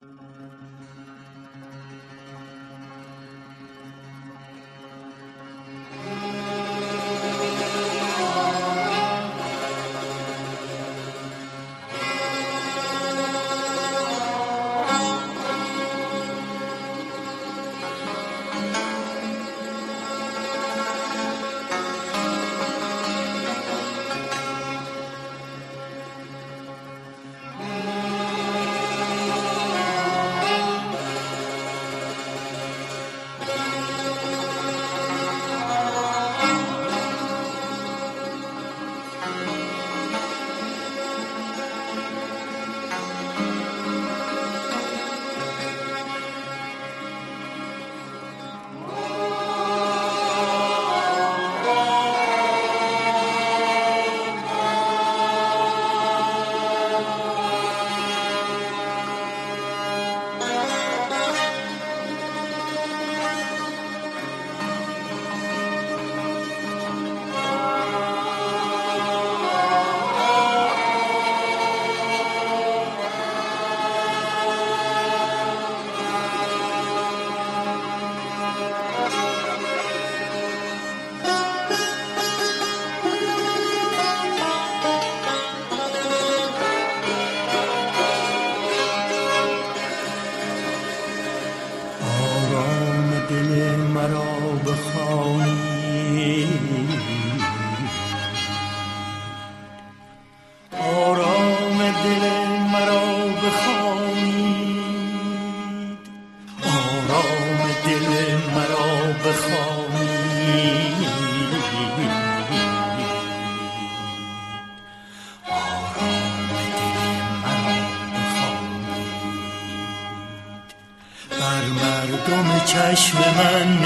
چشم من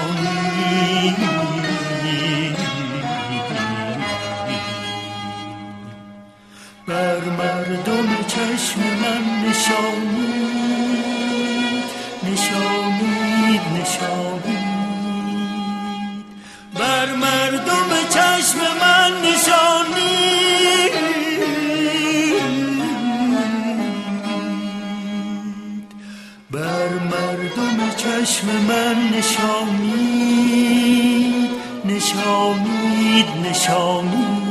نشانی بر مردم چشم من نشانید نشانید نشانید بر مردم چشم من نشانید بر مردم چشم من نشانید نشانید نشانید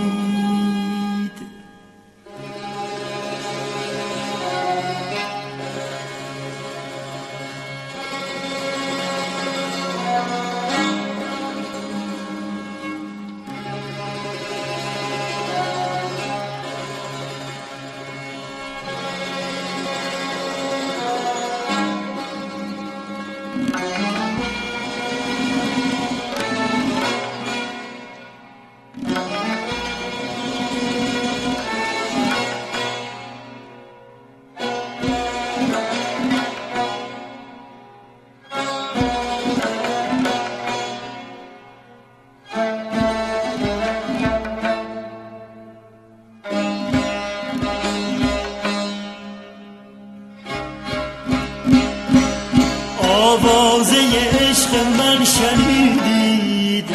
آوازه عشق من شنیدید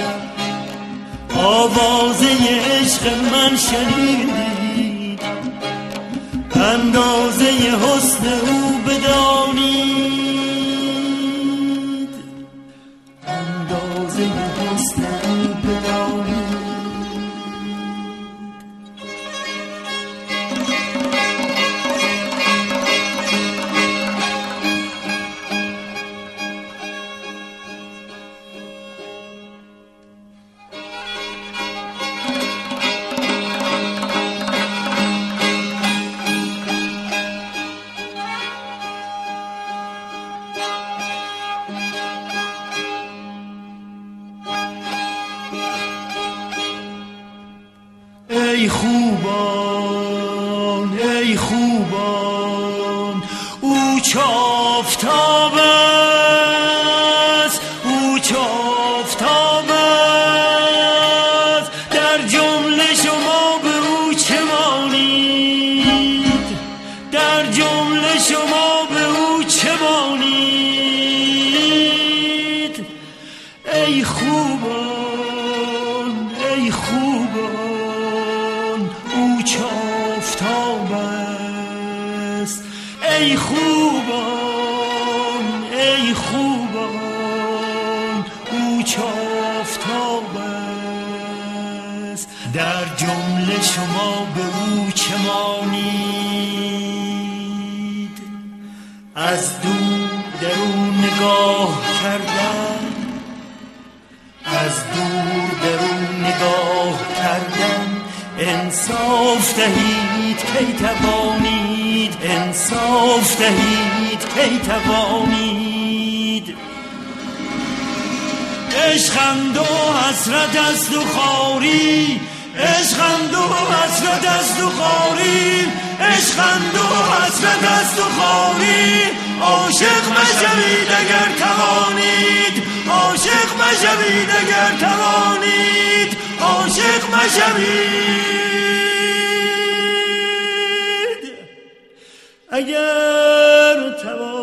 آوازه عشق من شنیدید اندازه حسن او بدانید اندازه حسن او بدانید ای خوبان ای خوبان او چافتاب است او چافتاب است در جمله شما به او چه مانید در جمله شما به او چه مانید ای خوبان ای خوبان او چافتاب است ای خوبان ای خوبان او چافتاب است، در جمله شما به او چه مانید؟ از دور در او نگاه کردن، از دور در او نگاه کردن، انصاف دهید کی توانید، انصاف دهید کی توانید. عشقند و حسرت است و خواری، عشقند و حسرت است و خواری، عشقند و حسرت است و خواری. عاشق مشوید اگر توانید، عاشق مشوید اگر توانید، عاشق مشوید اگر توانید.